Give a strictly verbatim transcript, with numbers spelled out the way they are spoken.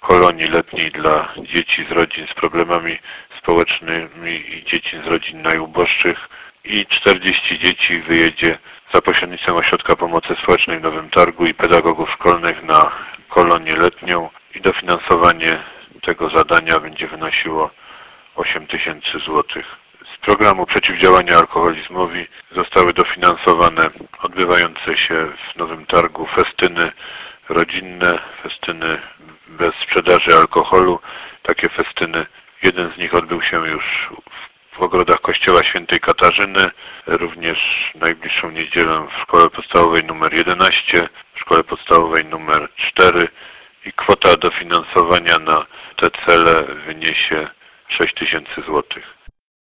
kolonii letniej dla dzieci z rodzin z problemami społecznymi i dzieci z rodzin najuboższych i czterdzieści dzieci wyjedzie za pośrednictwem Ośrodka Pomocy Społecznej w Nowym Targu i pedagogów szkolnych na kolonię letnią i dofinansowanie tego zadania będzie wynosiło osiem tysięcy złotych. Z programu przeciwdziałania alkoholizmowi zostały dofinansowane odbywające się w Nowym Targu festyny rodzinne, festyny bez sprzedaży alkoholu. Takie festyny, jeden z nich odbył się już w ogrodach kościoła świętej Katarzyny, również najbliższą niedzielę w szkole podstawowej numer jedenaście, w szkole podstawowej numer cztery i kwota dofinansowania na te cele wyniesie sześć tysięcy złotych.